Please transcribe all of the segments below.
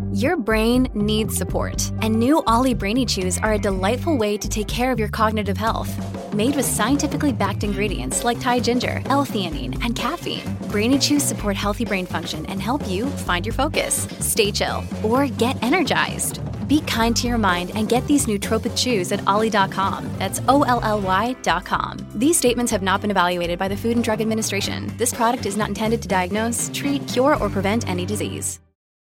Your brain needs support, and new Ollie Brainy Chews are a delightful way to take care of your cognitive health. Made with scientifically backed ingredients like Thai ginger, L-theanine, and caffeine, Brainy Chews support healthy brain function and help you find your focus, stay chill, or get energized. Be kind to your mind and get these nootropic chews at ollie.com. That's OLLY.com. These statements have not been evaluated by the Food and Drug Administration. This product is not intended to diagnose, treat, cure, or prevent any disease.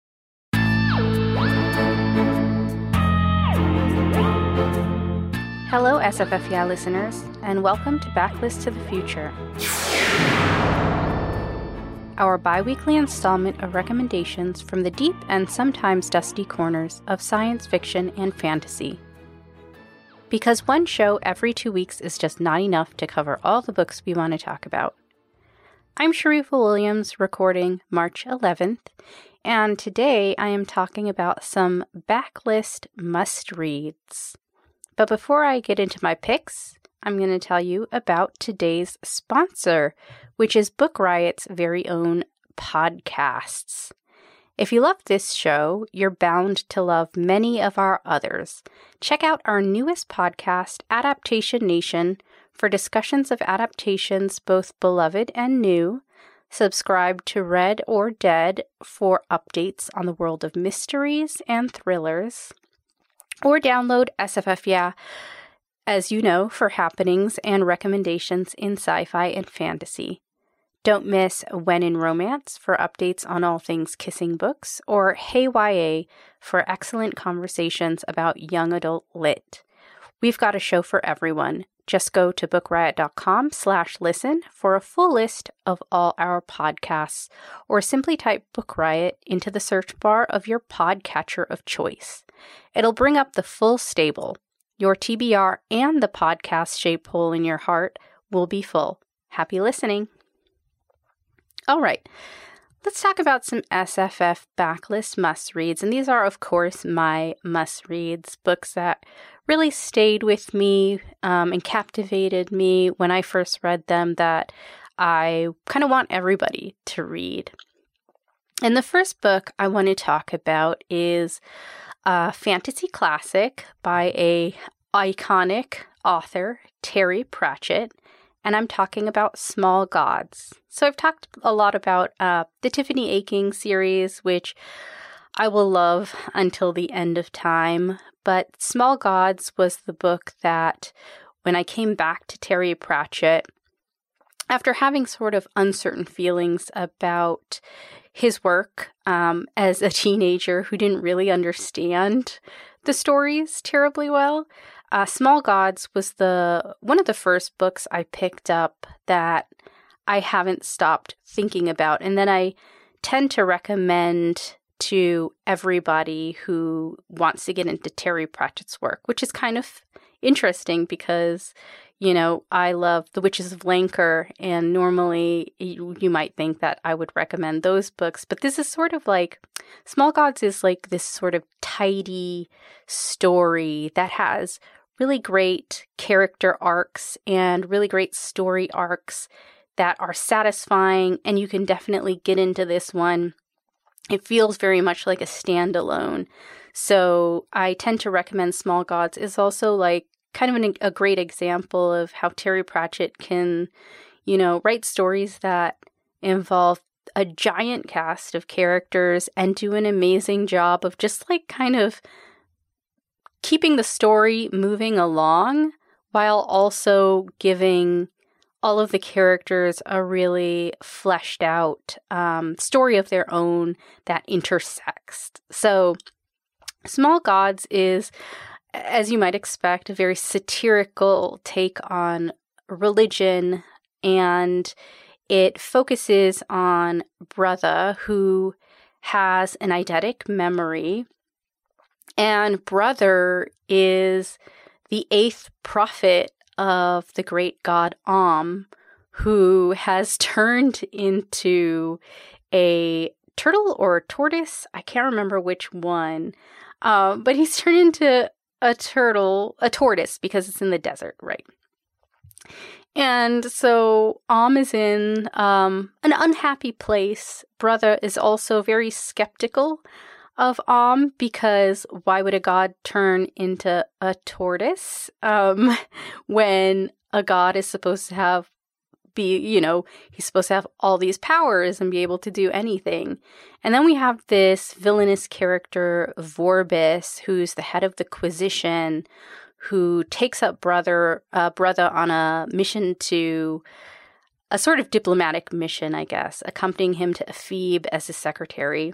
Hello, SFFEI listeners, and welcome to Backlist to the Future, our bi-weekly installment of recommendations from the deep and sometimes dusty corners of science fiction and fantasy. Because one show every 2 weeks is just not enough to cover all the books we want to talk about. I'm Sharifa Williams, recording March 11th, and today I am talking about some backlist must-reads. But before I get into my picks, I'm going to tell you about today's sponsor, which is Book Riot's very own podcasts. If you love this show, you're bound to love many of our others. Check out our newest podcast, Adaptation Nation, for discussions of adaptations both beloved and new. Subscribe to Read or Dead for updates on the world of mysteries and thrillers. Or download SFFEI, as you know, for happenings and recommendations in sci-fi and fantasy. Don't miss When in Romance for updates on all things kissing books, or Hey YA for excellent conversations about young adult lit. We've got a show for everyone. Just go to bookriot.com/listen for a full list of all our podcasts, or simply type Book Riot into the search bar of your podcatcher of choice. It'll bring up the full stable. Your TBR and the podcast-shaped hole in your heart will be full. Happy listening. All right, let's talk about some SFF backlist must-reads. And these are, of course, my must-reads, books that really stayed with me and captivated me when I first read them, that I kind of want everybody to read. And the first book I want to talk about is a fantasy classic by a iconic author, Terry Pratchett, and I'm talking about Small Gods. So I've talked a lot about the Tiffany Aching series, which I will love until the end of time, but Small Gods was the book that, when I came back to Terry Pratchett, after having sort of uncertain feelings about his work as a teenager who didn't really understand the stories terribly well, Small Gods was one of the first books I picked up that I haven't stopped thinking about. And then I tend to recommend to everybody who wants to get into Terry Pratchett's work, which is kind of interesting because, you know, I love The Witches of Lancre, and normally you might think that I would recommend those books, but this is sort of like, Small Gods is like this sort of tidy story that has really great character arcs and really great story arcs that are satisfying, and you can definitely get into this one. It feels very much like a standalone. So I tend to recommend Small Gods. Is also like kind of a great example of how Terry Pratchett can, you know, write stories that involve a giant cast of characters and do an amazing job of just like kind of keeping the story moving along while also giving all of the characters a really fleshed out story of their own that intersects. So Small Gods is, as you might expect, a very satirical take on religion, and it focuses on Brother, who has an eidetic memory, and Brother is the 8th prophet of the great god Om, who has turned into a turtle or a tortoise. I can't remember which one, but he's turned into a tortoise, because it's in the desert, right? And so Om is in an unhappy place. Brother is also very skeptical of because why would a god turn into a tortoise when a god is supposed to he's supposed to have all these powers and be able to do anything. And then we have this villainous character, Vorbis, who's the head of the Quisition, who takes up Brother on a mission to a sort of diplomatic mission, I guess, accompanying him to Ephebe as his secretary.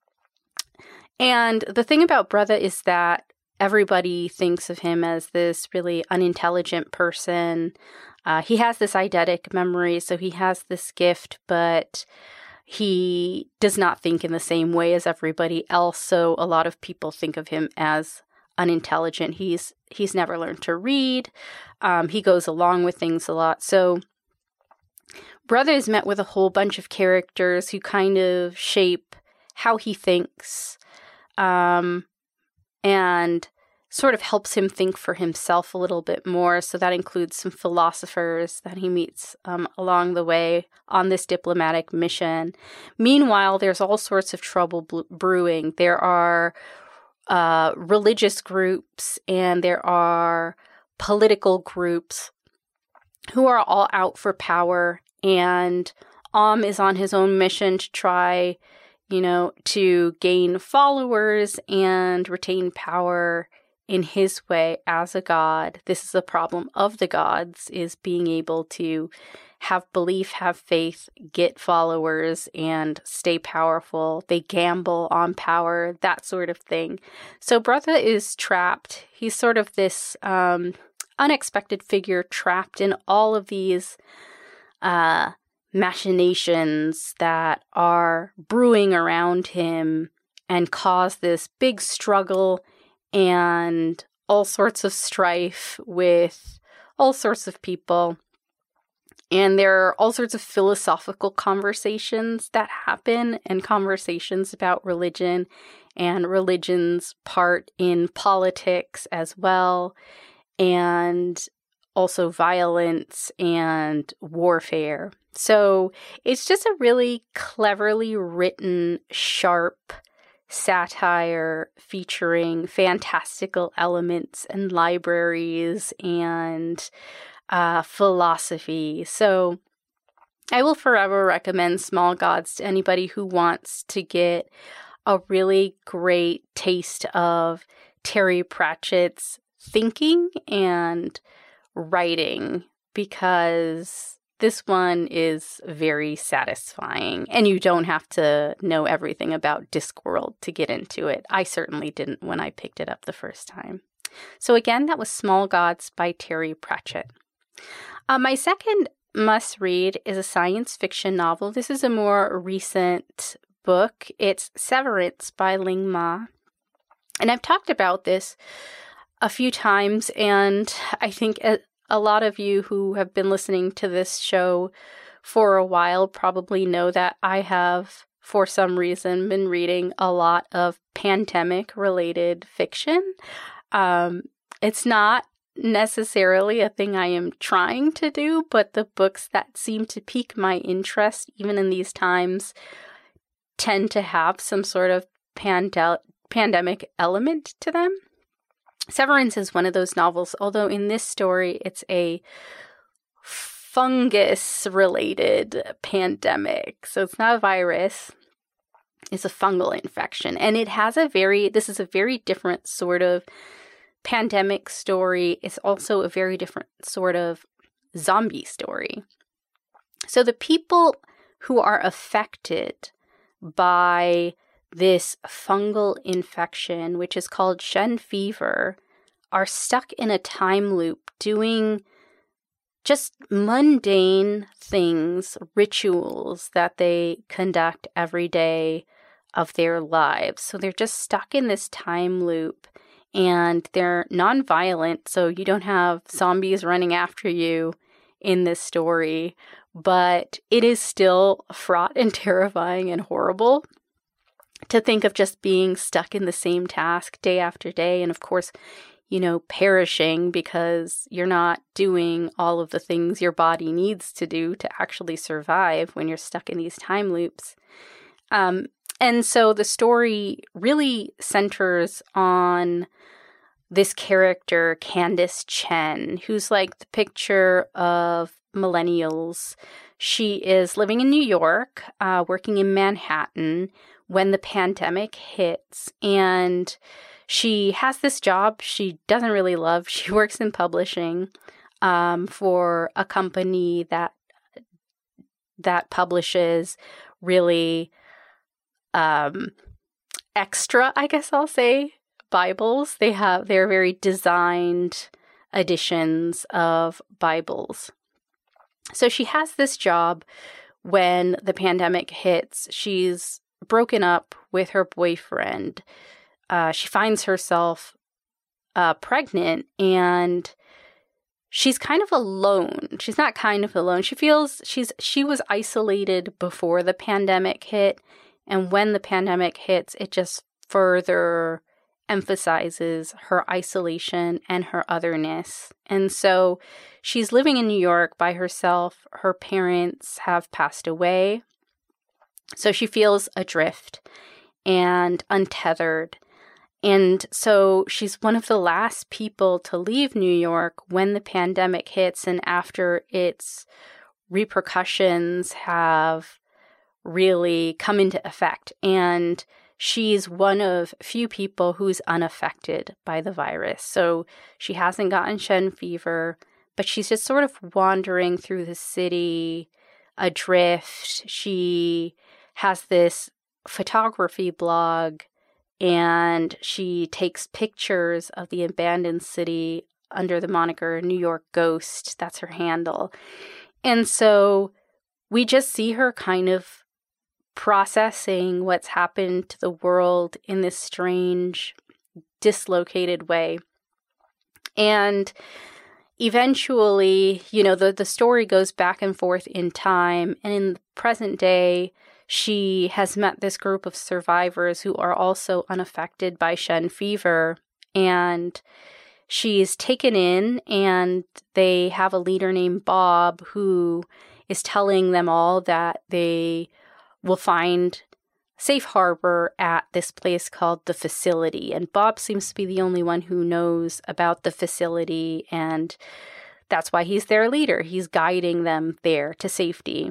And the thing about Brother is that everybody thinks of him as this really unintelligent person. He has this eidetic memory, so he has this gift, but he does not think in the same way as everybody else. So a lot of people think of him as unintelligent. He's never learned to read. He goes along with things a lot. So Brother is met with a whole bunch of characters who kind of shape how he thinks, and sort of helps him think for himself a little bit more. So that includes some philosophers that he meets along the way on this diplomatic mission. Meanwhile, there's all sorts of trouble brewing. There are religious groups and there are political groups who are all out for power. And is on his own mission to try, to gain followers and retain power in his way as a god. This is the problem of the gods, is being able to have belief, have faith, get followers, and stay powerful. They gamble on power, that sort of thing. So Brother is trapped. He's sort of this unexpected figure trapped in all of these machinations that are brewing around him and cause this big struggle and all sorts of strife with all sorts of people. And there are all sorts of philosophical conversations that happen, and conversations about religion and religion's part in politics as well, and also violence and warfare. So it's just a really cleverly written, sharp satire featuring fantastical elements and libraries and philosophy. So I will forever recommend Small Gods to anybody who wants to get a really great taste of Terry Pratchett's thinking and writing, because this one is very satisfying, and you don't have to know everything about Discworld to get into it. I certainly didn't when I picked it up the first time. So again, that was Small Gods by Terry Pratchett. My second must-read is a science fiction novel. This is a more recent book. It's Severance by Ling Ma. And I've talked about this a few times, and I think a lot of you who have been listening to this show for a while probably know that I have, for some reason, been reading a lot of pandemic-related fiction. It's not necessarily a thing I am trying to do, but the books that seem to pique my interest, even in these times, tend to have some sort of pandemic element to them. Severance is one of those novels, although in this story it's a fungus-related pandemic. So it's not a virus, it's a fungal infection. And this is a very different sort of pandemic story. It's also a very different sort of zombie story. So the people who are affected by this fungal infection, which is called Shen fever, are stuck in a time loop doing just mundane things, rituals that they conduct every day of their lives. So they're just stuck in this time loop, and they're non-violent, so you don't have zombies running after you in this story, but it is still fraught and terrifying and horrible to think of just being stuck in the same task day after day, and of course, perishing because you're not doing all of the things your body needs to do to actually survive when you're stuck in these time loops. And so the story really centers on this character, Candace Chen, who's like the picture of millennials. She is living in New York, working in Manhattan when the pandemic hits. And she has this job she doesn't really love. She works in publishing for a company that publishes really extra, I guess I'll say, Bibles. They're very designed editions of Bibles. So she has this job when the pandemic hits. She's broken up with her boyfriend. She finds herself pregnant, and she's kind of alone. She's not kind of alone. She feels she was isolated before the pandemic hit, and when the pandemic hits, it just further emphasizes her isolation and her otherness. And so she's living in New York by herself. Her parents have passed away. So she feels adrift and untethered. And so she's one of the last people to leave New York when the pandemic hits and after its repercussions have really come into effect. And she's one of few people who's unaffected by the virus. So she hasn't gotten Shen fever, but she's just sort of wandering through the city adrift. She has this photography blog, and she takes pictures of the abandoned city under the moniker New York Ghost. That's her handle. And so we just see her kind of processing what's happened to the world in this strange, dislocated way. And eventually, the story goes back and forth in time. And in the present day, she has met this group of survivors who are also unaffected by Shen fever. And she's taken in, and they have a leader named Bob who is telling them all that they will find safe harbor at this place called the Facility. And Bob seems to be the only one who knows about the Facility, and that's why he's their leader. He's guiding them there to safety.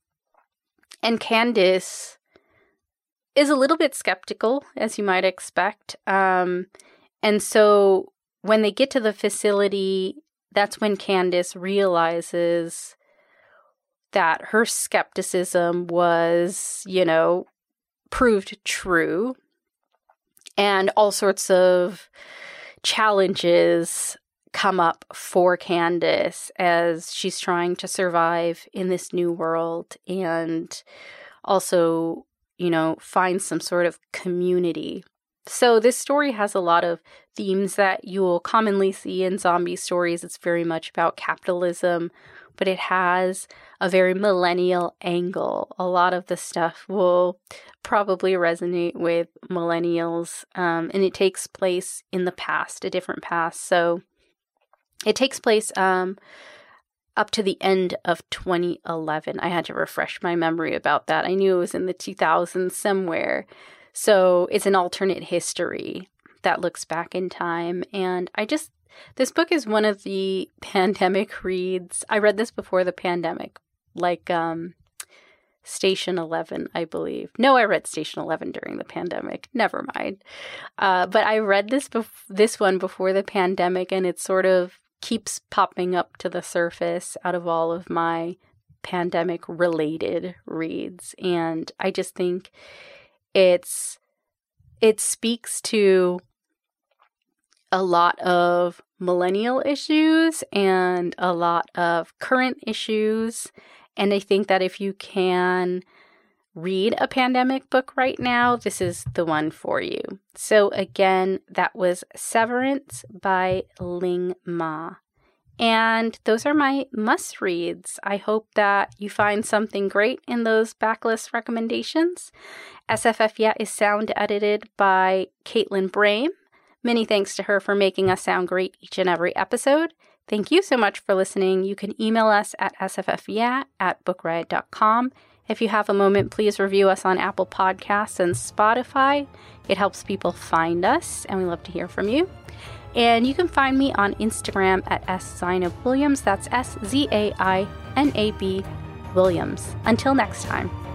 And Candace is a little bit skeptical, as you might expect. And so when they get to the Facility, that's when Candace realizes that her skepticism was, proved true, and all sorts of challenges come up for Candace as she's trying to survive in this new world and also, find some sort of community. So this story has a lot of themes that you'll commonly see in zombie stories. It's very much about capitalism, but it has a very millennial angle. A lot of the stuff will probably resonate with millennials, and it takes place in the past, a different past. So it takes place up to the end of 2011. I had to refresh my memory about that. I knew it was in the 2000s somewhere. So it's an alternate history that looks back in time. And this book is one of the pandemic reads. I read this before the pandemic, like Station 11, I believe. No, I read Station 11 during the pandemic. Never mind. But I read this one before the pandemic, and it sort of keeps popping up to the surface out of all of my pandemic-related reads. And I just think it speaks to a lot of millennial issues and a lot of current issues. And I think that if you can read a pandemic book right now, this is the one for you. So again, that was Severance by Ling Ma. And those are my must-reads. I hope that you find something great in those backlist recommendations. SFF Yeah is sound edited by Caitlin Brame. Many thanks to her for making us sound great each and every episode. Thank you so much for listening. You can email us at sffyeah@bookriot.com. If you have a moment, please review us on Apple Podcasts and Spotify. It helps people find us, and we love to hear from you. And you can find me on Instagram at @SZainab Williams. That's SZainab Williams. Until next time.